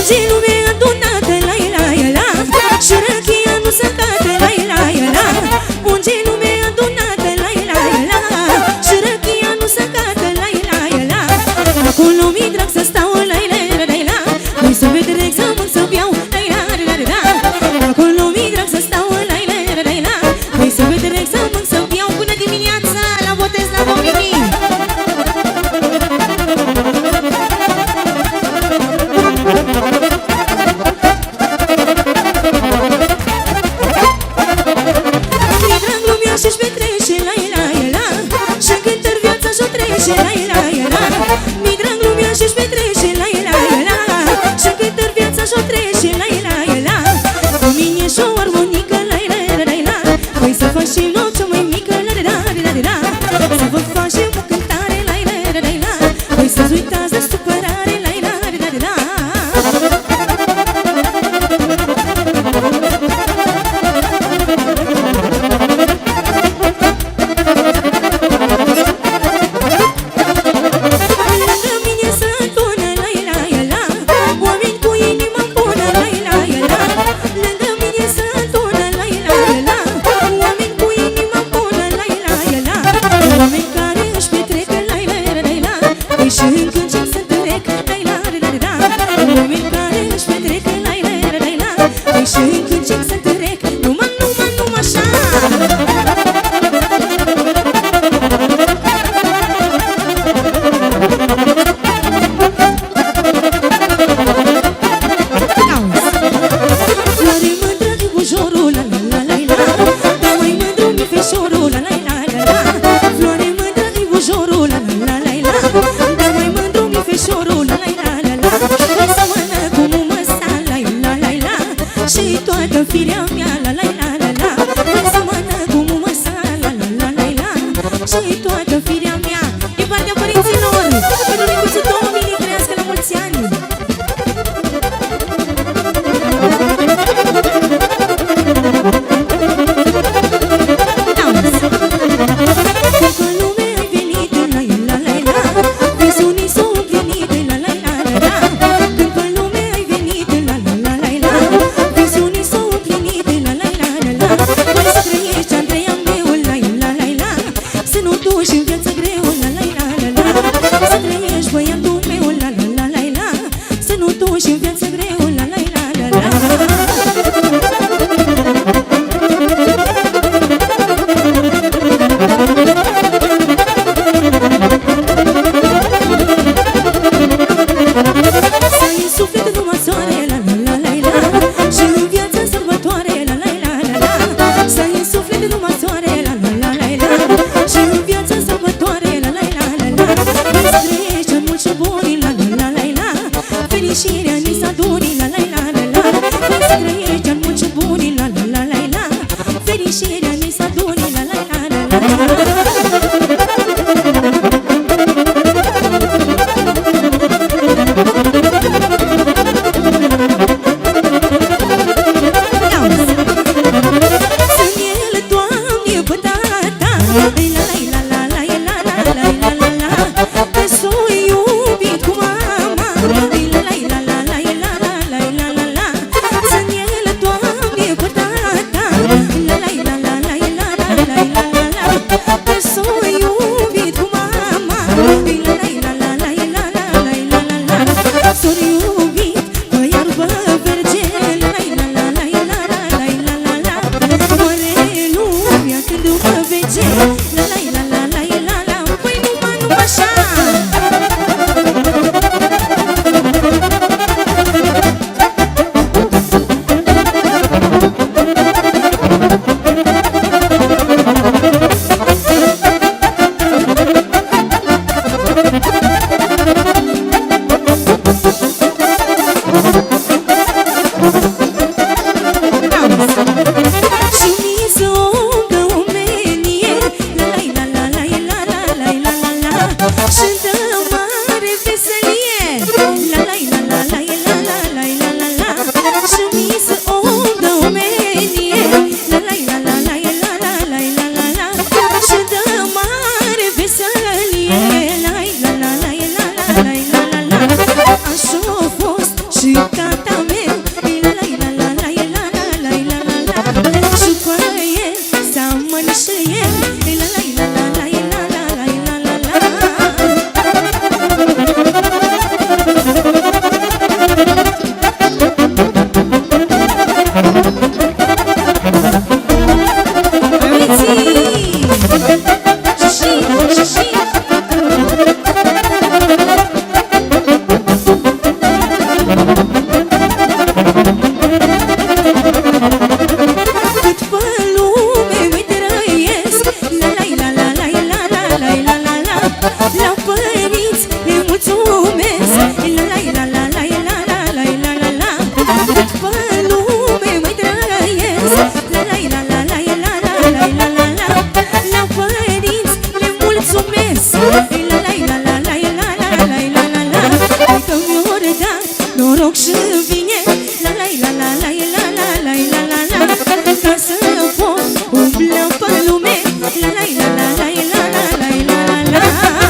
Munge lumea adunată, la la la, și răchia nu se cată, la la la. Munge lumea adunată, la la la, și răchia nu se cată, la la la. Acolo mi-e drag să stau, la la la la, voi să petrec, să mânc, să beau, la la la la. Acolo mi-e drag să stau, la la la la, voi să petrec, să mânc, să beau, până dimineața la botez la Domnului. Și-și petrece, la la la, și cântări viața și-o trece, la la la. Mi drag lumea și-și petrece, la la la, și cântări viața și-o trece, la la la. Cu mine și o armonică, la la la la, voi să facem o cea mai mică, la la la la. Să vă facem o cântare, la la la la, voi să-ți uitați de supărare, la la la la. Și încât încep să trec, la la la la, oameni care își petrec, la la la la, și încât încep să trec, numai așa. Floare mândră din bujorul, la la la la la, dar mai mândru mi feșorul, la la la la la. Floare mândră din bujorul, la la la la la, dar mai mândru mi feșorul, la la la la la. Seamănă cu mumăsa, la la la la, și toată firea mea, la la la la la. Seamănă cu mumăsa, la la la la la, și toată firea mea. Din partea părinților, pentru micuțul Domnului, trăiască la mulți ani. Și-n viață greu, la la la la la, să trăiești băiatul meu, la la la la la, să nu duci în viață greu, la la la la la. Să ai în suflet numai soare, la la la la la, și în viață sărbătoare, la la la la la. Să ai în suflet numai soare, la la la la la, și în viață sărbătoare, la la la la la. Vrei să trăiești în mult și buni, la la la la la, fericirea ni s-aduni, la la la la la. Vrei să trăiești în mult și buni, la la la la la, fericirea ni s-aduni, la la la la la. vine la la la la la la la la la la la ca să pot umbla pe lume la la la la la la la la la la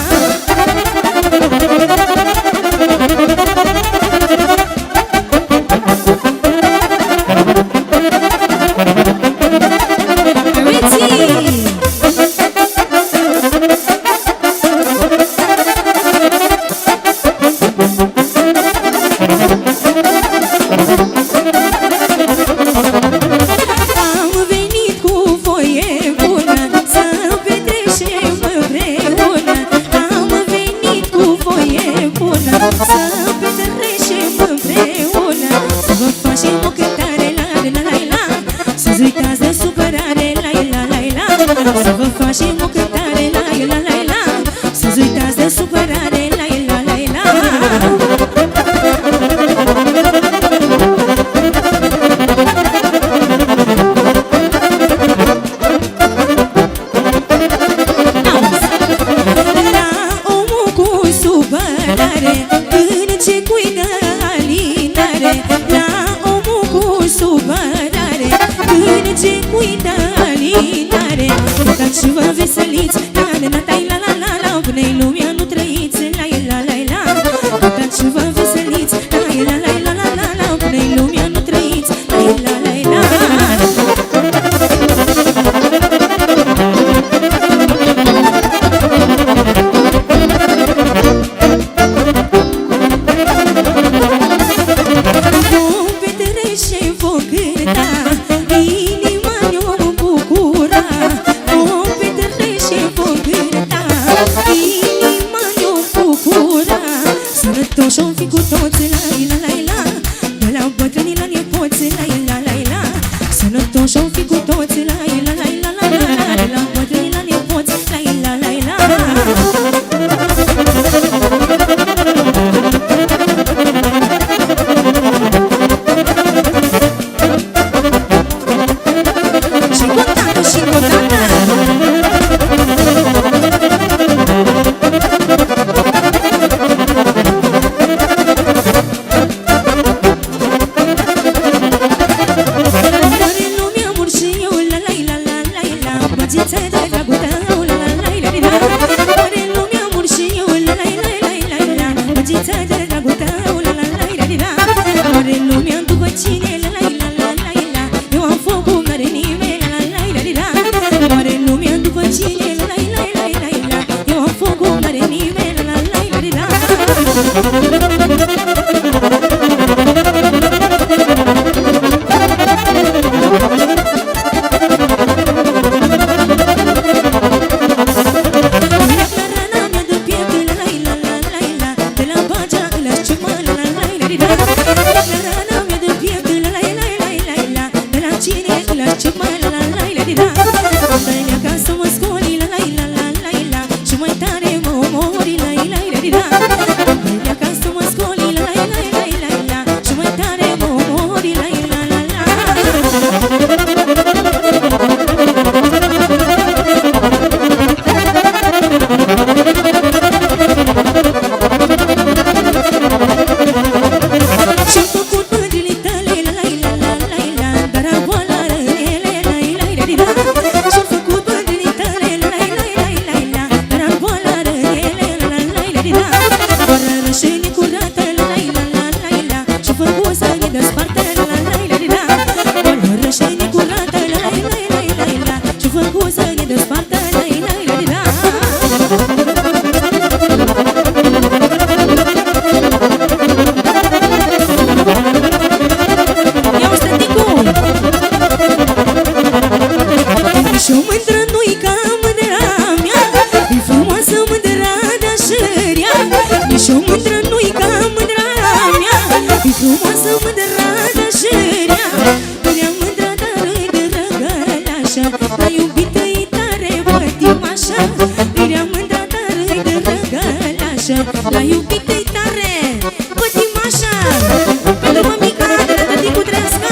La iubitei tare, pătimașa, pentru mămica de la tăticul trească.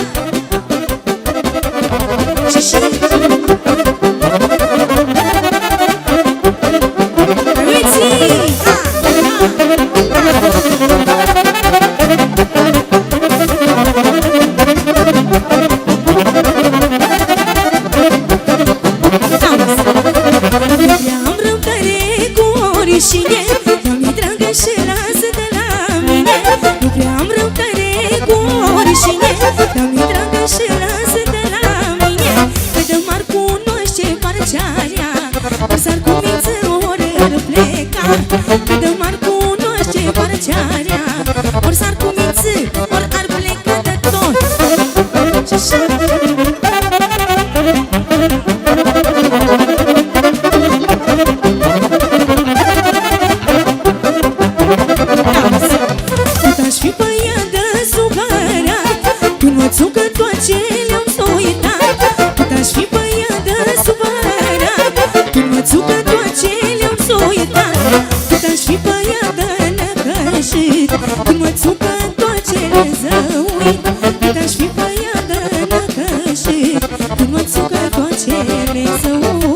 Și uiți! Cât de mari cunoaște parcearea, ori s-ar cumință, ori ar pleca de tot. Și așa. Cât aș fi pe ea de supărat, când mă țucă tot ce le-am soitat. Cât aș fi pe ea de supărat, când mă țucă tot ce le-am soitat. Cât aș fi pe ea de necășit, când mă țucă tot ce le zăuit. Cât aș fi pe ea de necășit, când mă țucă tot ce le zăuit.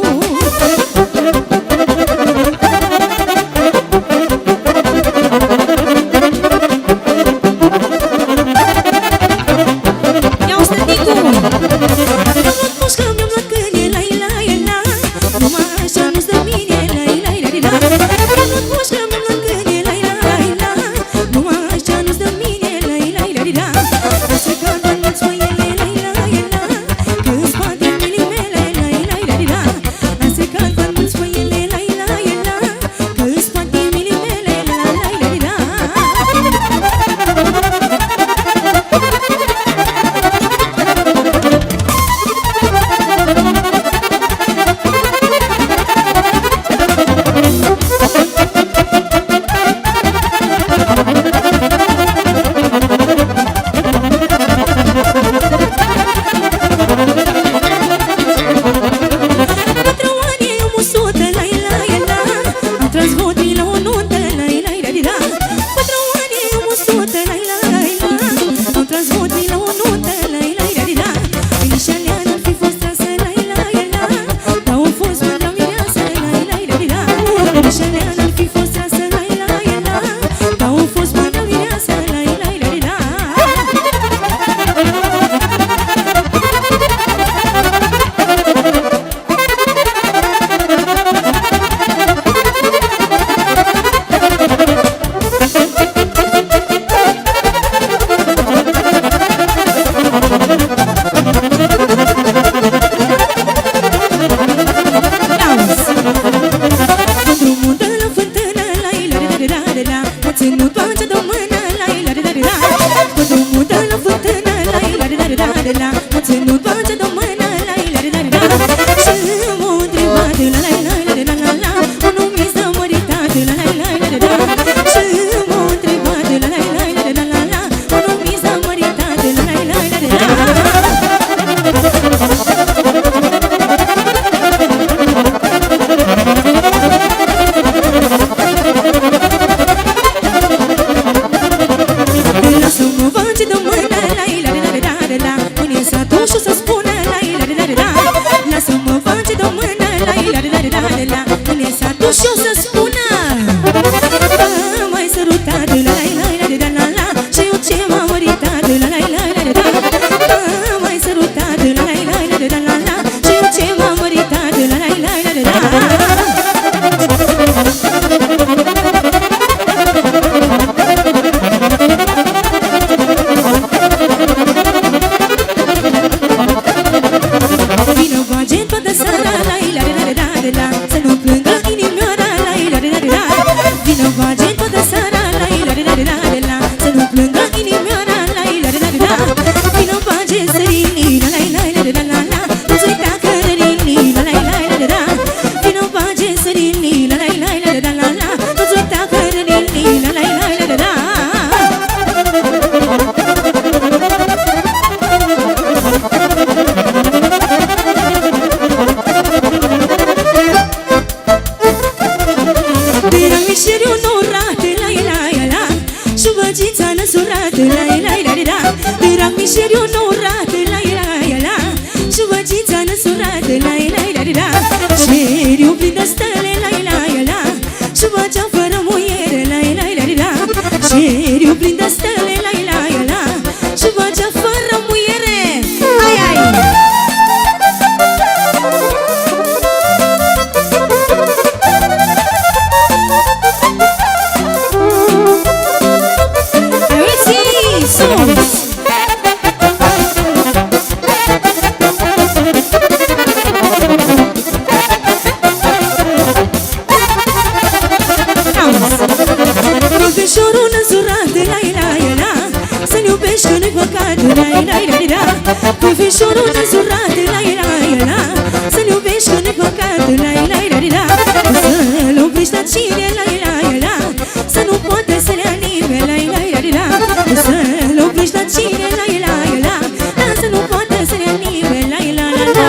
iubești că nu-i păcat, la-i-la-i-la-i-la. Puifișorul însurat, la-i-la-i-la. Să-l iubești că nu-i păcat, la-i-la-i-la-i-la. Să-l oprești la cine, la-i-la-i-la. Să nu poate să le anime, la-i-la-i-la-i-la. Să-l oprești la cine, la-i-la-i-la. Să nu poate să le anime, la-i-la-la-la.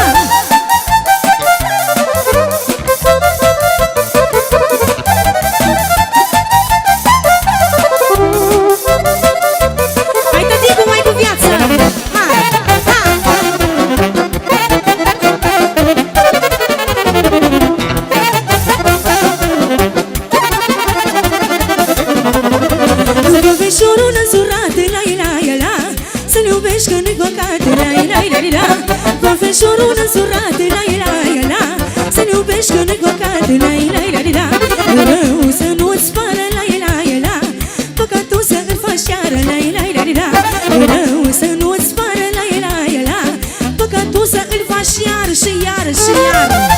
Puifișorul însurat, la-i-la-i-la. Să-l iubești că nu-i păcat, la-i-la-i-la-i-la. Puifișorul însurat, la-i-la-i-la. Să-l iubești că nu-i păcat, la-i-la-i-la-i-la. Rău să nu-ți pară, la-i-la-i-la. Păcatul să-l faci iară, la-i-la-i-la-i-la. Rău să nu-ți pară, la-i-la-i-la. Păcatul să-l faci iară și iară și iară.